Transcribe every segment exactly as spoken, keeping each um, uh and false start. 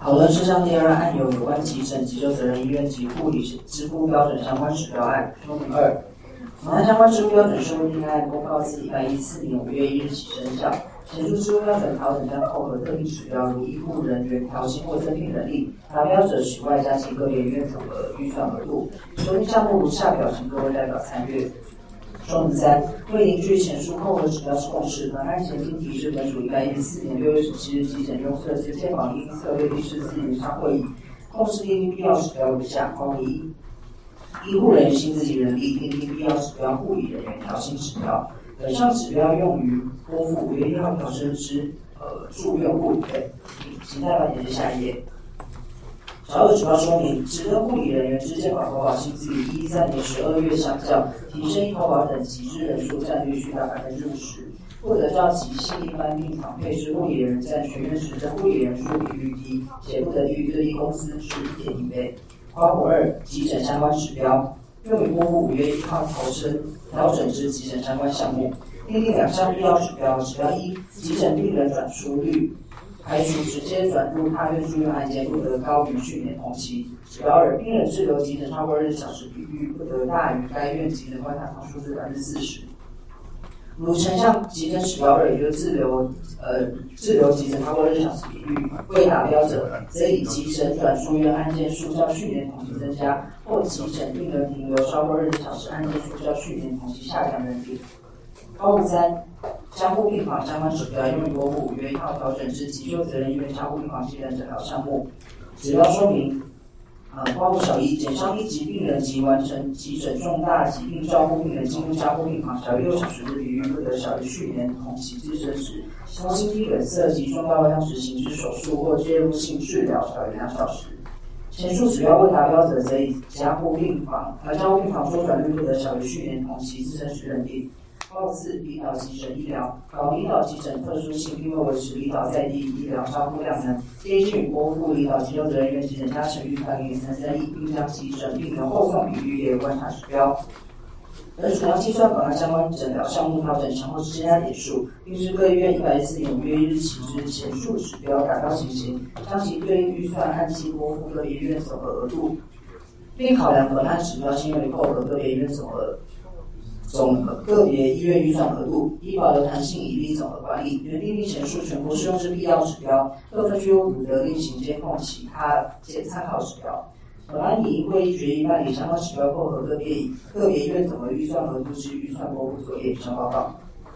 讨论事项第二案有有关急诊、急救责任医院及护理支付标准相关指标案。说明二，本案相关支付标准修订案公告自一百一十四年五月一日起生效。前述支付标准调整将扣合特定指标，如医护人员调薪或增聘人力，达标者许外加其个别医院总额预算额度。修订项目如下表，请各位代表参阅。说明三，为凝聚前述扣合指标之共识，本案前经提示本署一百一十四年六月十七日急诊用设置健保因策略第十四研商会议，共识订定必要指标如下：一、医护人员薪资及人力订定必要指标，护理人员调薪指标。本项指标用于拨付五月一号调升之呃住院护理费。请代表点击下一页。小二指标说明，只跟护理人员之健保投保薪资与一三年十二月相较，提升一投保等级之人数占率需达百分之五十。或者较急性一般病房配置护理人员占全院实证护理人数比率低，且不得低于最低工资之一点一倍。括弧二，急诊相关指标用于拨付五月一号调升调整之急诊相关项目，订定两项必要指标。指标一，急诊病人转出率，排除直接转入他院住院案件不得高于去年同期。指标二，病人滞留急诊超过二十小时比率不得大于该院急诊观察房数字百分之四十。如前项急诊指标二，也就是滞留呃滞留急诊超过二十小时比率未达标者，则以急诊转出院案件数较去年同期增加，或急诊病人停留超过二十小时案件数较去年同期下降认定。括弧三，加护病房相关指标用于拨付五月一号调整至急救责任医院加护病房急诊诊疗项目。指标说明。呃，括弧小一，减伤一级病人及完成急诊重大疾病照护病人进入加护病房小于六小时之比率不得小于去年同期自身时，其中心肌梗塞及重大外伤执行之手术或介入性治疗小于两小时。前述指标未达标者，则以加护病房呃加护病房周转率不得小于去年同期自身时认定。括弧四，离岛急诊医疗，考离岛急诊特殊性，并未维持离岛在地医疗照顾量能，建议与拨付离岛急救责任医院急诊加成预算零点三三亿，并将急诊病人后送比率列为观察指标。本署要计算本案相关诊疗项目调整前后之增加点数，并是各医院一百一十四年五月一日起之前述指标达标情形，将其对应预算按期拨付各医院总额额度，并考量本案指标新用于扣合个别医院总额。总个别医院预算额度，依保留弹性以利总额管理，原订定前述全部适用之必要指标，各分区有五得另行监控其他参考指标。本案以会议决议办理相关指标扣合个别个别医院总额预算额度之预算拨付作业。以上报告。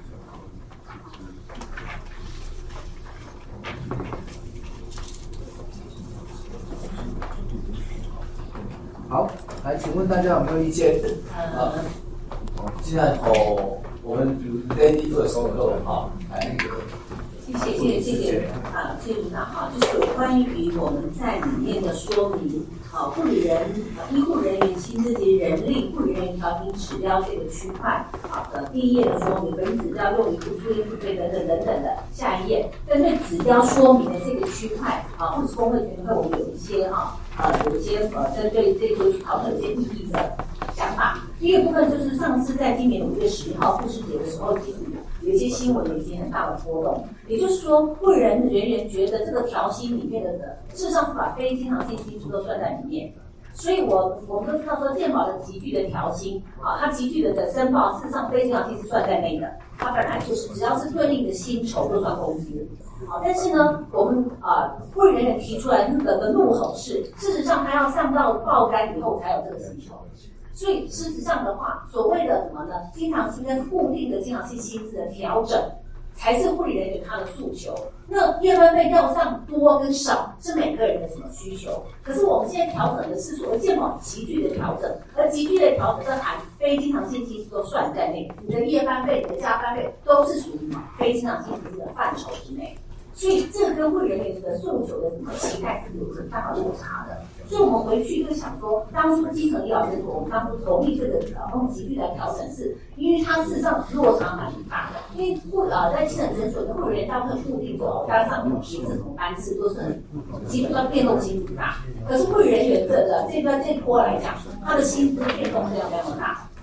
好，来，请问大家有没有意见？啊，现在哦，我们 Lady 做收购哈，来那个。 谢谢谢谢谢谢啊，谢谢组长哈，就是有关于我们在里面的说明，啊，护理人、医护人员薪资及人力护理人员调薪指标这个区块，好的，第一页的说明，本指标用于住院付费等等等等的。下一页，针对指标说明的这个区块，啊，护士工会全会我们有一些哈，呃，有一些呃，针对这个讨论有些异议的想法。第一个部分就是上次在今年五月十一号护士节的时候，其实有一些新闻有一些很大的波动。也就是说，护理人员觉得这个调薪里面的，事实上是把非经常性薪资都算在里面。所以我我们都知道说，健保的急剧的调薪啊，它急剧的的申报，事实上非经常性是算在内的。它本来就是只要是对应的薪酬就算工资。好，但是呢，我们啊护理人员提出来那个的怒吼是，事实上他要上到报干以后才有这个需求。所以事实上的话，所谓的什么呢？经常性跟固定的经常性薪资的调整，才是护理人员他的诉求。那夜班费要上多跟少是每个人的什么需求？可是我们现在调整的是所谓健保急剧的调整，而急剧的调整是含非经常性薪资都算在内，你的夜班费、你的加班费都是属于非经常性薪资的范畴之内。所以这个跟护理人员的诉求的什么期待是有很大的落差的。所以我们回去就想说，当初基层医疗诊所，我们当初同意这个呃用急剧来调整是，因为它事实上落差蛮大的。因为护呃在基层诊所的护理人员大部分固定走，加上有一次同班次都是很基本上变动性不大。可是护理人员这个这段这波来讲，他的薪资变动量非常大。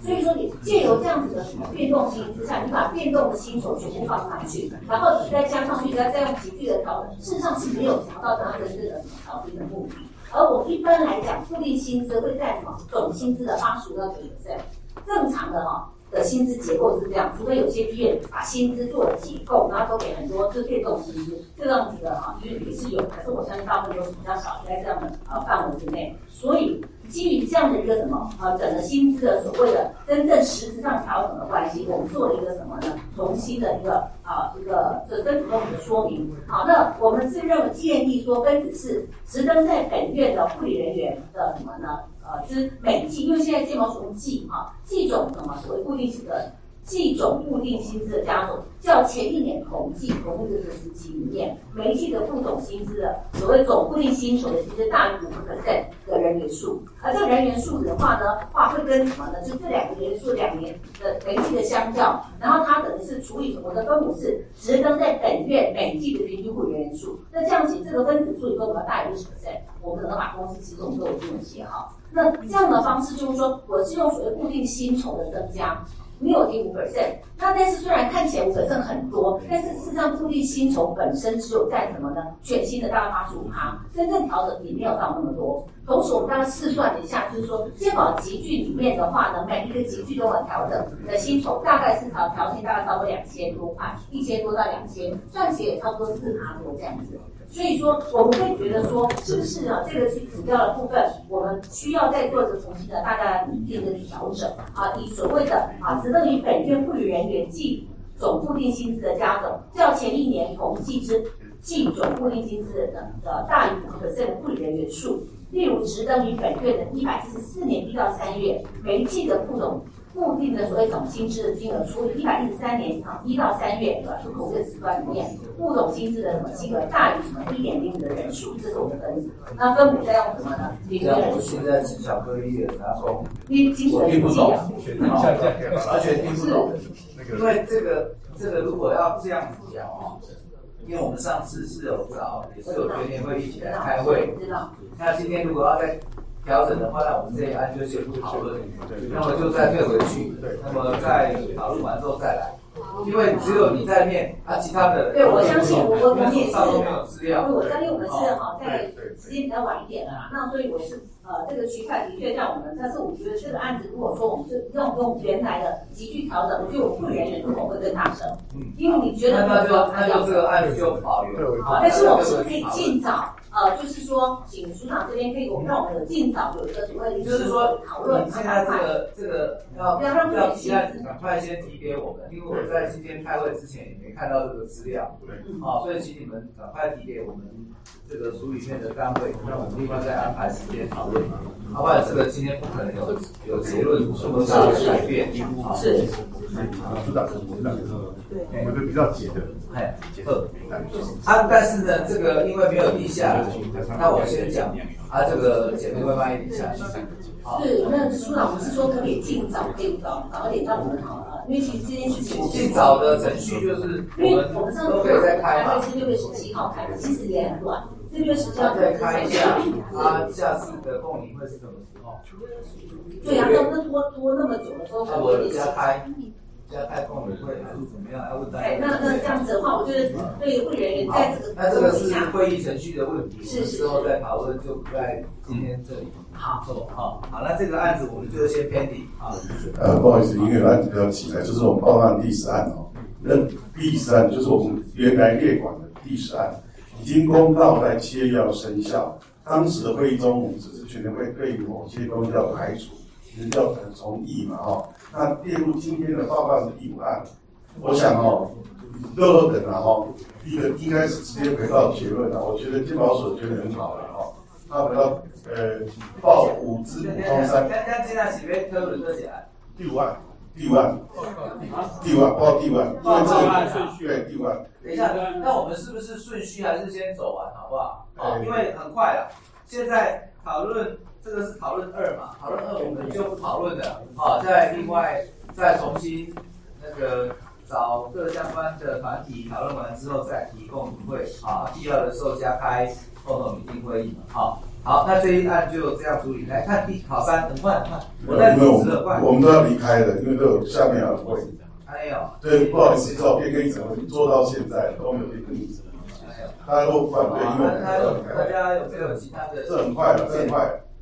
所以说你借由这样子的什么变动性之下，你把变动的薪酬全部放上去，然后你再加上去，再再用急剧的调整，事实上是没有达到它真正的什么调薪的目的。而我一般来讲，固定薪资会在什么总薪资的八十五到九十 percent， 正常的哈、哦。的薪资结构是这样，除非有些医院把薪资做了结构，然后都给很多就变动薪资，这样子的哈，医院也是有，可是我相信大部分都是比较少，在这样的呃范围之内。所以基于这样的一个什么呃整个薪资的所谓的真正实质上调整的关系，我们做了一个什么呢？重新的一个啊、呃、一个这分子动力的说明。好，那我们是认为建议说分子是职登在本院的护理人员的什么呢？呃，之每季，因为现在健保署用季哈，季种什么所谓固定型的季种固定薪资的加总，较前一年同季同一个时期里面，每一季的副总薪资的所谓总固定薪酬的薪资大于五个 percent 的人员数，而这个人员数的话呢，话会跟什么呢？就这两个人数两年的每一季的相较，然后它等于是除以我的分母是职登在本月每一季的平均护理人员数，那这样子这个分子数以后我们要大于六十 percent， 我们可能把公司其实我们都有这种写好。那这样的方式就是说，我是用所谓固定薪酬的增加，没有提五 percent。那但是虽然看起来五 percent 很多，但是事实上固定薪酬本身只有在什么呢？全新的大概八十五趴，真正调整也没有到那么多。同时我们大概试算了一下，就是说健保集聚里面的话呢，每一个集聚都有调整的薪酬，大概是调调薪大概超过两千多块，一千多到两千，算起来也差不多四趴多这样子。所以说，我们会觉得说，是不是啊？这个去指标的部分，我们需要再做一个重新的大概拟定的调整啊，以所谓的啊，职登于本院护理人员计总固定薪资的加总，较前一年同季之计总固定薪资的的大于五个 percent 的护理人员数。例如，职登于本院的一百四十四年一到三月，每一季的副总固定的所谓总薪资的金额除以一百一十三年啊一到三月的出口这个时段里面，副总薪资的什么金额大于什么一点零五的人数，这是我们的分子。那分母再用什么呢？平均人数。 现在是巧克力的，然后因精神听不懂， 完全听不懂。因为这个这个如果要这样子讲哦，因为我们上次是有找，也是有全年会一起来开会。 知道。 那今天如果要再调整的话，那我们这一案就先不讨论，那么就再退回去，那么在讨论完之后再来。因为只有你在念，啊，其他的对，我相信我我我们也是， 都没有资料。 我相信我们是哈，在时间比较晚一点了啦，那所以我是呃这个区块的确让我们，但是我觉得这个案子如果说我们是用用原来的急剧调整，我觉得我护理人员的口会更大声，嗯，因为你觉得那就那就这个案子就保留。 好，但是我们是可以尽早。呃，就是说，请署长这边可以，我们让我们有尽早有一个所谓的就是说讨论。 你现在这个这个要要要提案，赶快先提给我们，因为我在今天开会之前也没看到这个资料，对，好，所以请你们赶快提给我们这个署里面的单位，让我们另外再安排时间讨论嘛。要不然这个今天不可能有有结论什么大的改变。 是。 署长，署长，对，我的比较急的， 哎，二，啊，但是呢，这个因为没有地下，那我先讲，啊，这个姐妹会慢一点下去。 是，那署长不是说可以尽早可以早早一点让我们好了，因为其实这件事情尽早的程序就是因为我们上次都可以再开嘛， 是六月十七号开的，其实也很短，这六月十七号再开一下，啊，下次的共理会是什么时候？ 对啊，那那拖拖那么久的时候， 我加开。加开共理会还是怎么样？要问大家。 哎，那那这样子的话，我觉得对护理人员在这个那这个是会议程序的问题， 是是之后再讨论，就不在今天这里。 好， 好，好，那这个案子我们就先 pending 啊。 呃，不好意思，因为案子比较急了，就是我们报案第十案哦。那第十案就是我们原来列管的第十案，已经公告在七月要生效。当时的会议中，我们只是全联会对某些东西要排除。人叫从义嘛，哦，那列入今天的报告是第五案，我想哦，乐乐等啊，哦，第一个应该是直接回到结论了。我觉得健保署觉得很好了，哦，他回到呃报五支补充三。 刚刚现在几位特别特起来？ 第五案，第五案，第五案报第五案，因为这个顺序对第五案。 等一下，那我们是不是顺序还是先走完，好不好？哦，因为很快了，现在讨论。这个是讨论二嘛，讨论二我们就不讨论了，好，再另外再重新那个找各相关的团体讨论完之后再提共理会，啊，必要的时候加开共同拟定会议嘛，好， 好，那这一案就这样处理。来看第考三，很快很快，我在主持很快。 我们都要离开了，因为都有下面有会。 哎呦， 对，不好意思，照变更议程做到现在都没有变更议程。大家都反对，因为大家有没有其他的？ 这很快了，这很快。